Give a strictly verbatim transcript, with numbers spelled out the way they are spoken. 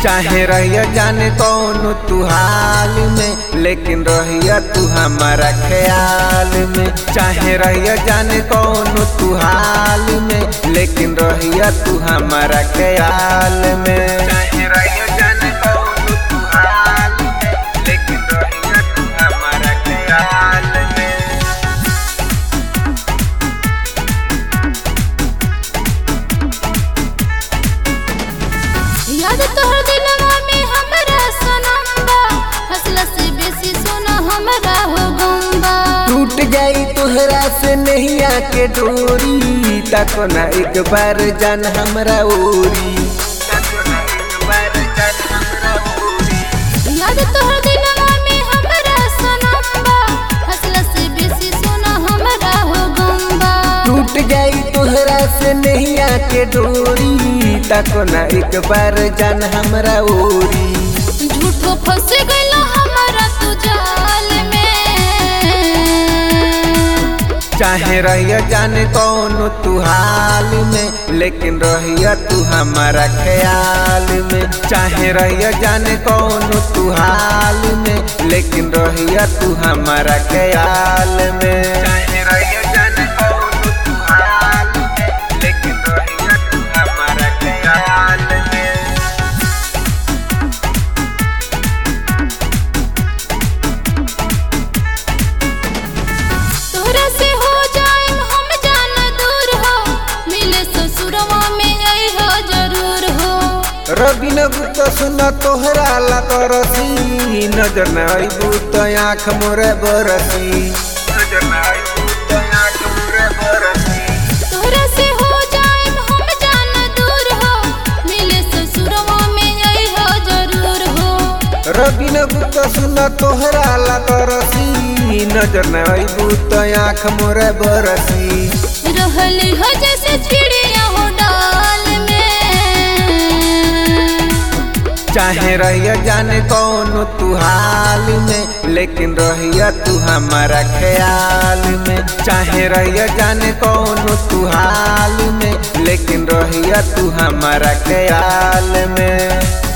चाहे रहिया जाने कौन तू हाल में, लेकिन रहिया तू हमारा ख्याल में। चाहे रहिया जाने कौन तू हाल में, लेकिन रहिया तू हमारा ख्याल में। चाहे रहिया जाने कौन तू हाल में, लेकिन रहिया तू हमारा ख्याल में। याद तोहर दिलवा में हमरा सनम बा, हंसला से बेसी सोना हमरा हो गम बा। टूट जाई तोहरा से नैया के डोरी, ताको ना एक बार जान हमरा ओरी, ताको ना एक बार जान हमरा ओरी। याद तोहर दिलवा में हमरा सनम बा, हंसला से बेसी सोना हमरा हो गम बा। टूट जाई तोहरा से नैया के डोरी, ताको ना एक बार जान हमरा ओरी। झूठो फंस गइला हमरा तू जाल में। चाहे रहिया जाने कौन तू हाल में, लेकिन रहिया तू हमारा ख्याल में। चाहे रहिया जाने कौन तू हाल में, लेकिन रहिया तू हमारा ख्याल में। चाहे रहिया जाने कौन तू हाल में, लेकिन रहिया तू हमारा ख्याल में। तोहरा से हो जाएम हम जान दूर हो, मिले ससुरवा में आई हो जरूर हो। रवि न गुप्त सुन तोहरा ला तरसी, नजर न आइबू तो आँख मोरे बरसी, नजर न आइबू तो आँख मोरे बरसी। तोहरा से हो जाएम हम जान दूर हो, मिले ससुरवा में आई हो जरूर हो। रवि न गुप्त सुन तोहरा ला तरसी, नजर न आइबू तो आँख मोरे बरसी। रहली हो जैसे चिड़िया हो डाल में। चाहे रहिया जाने कौन तू हाल में, लेकिन रहिया तू हमारा ख्याल में। चाहे रहिया जाने कौन तू हाल में, लेकिन रहिया तू हमारा ख्याल में।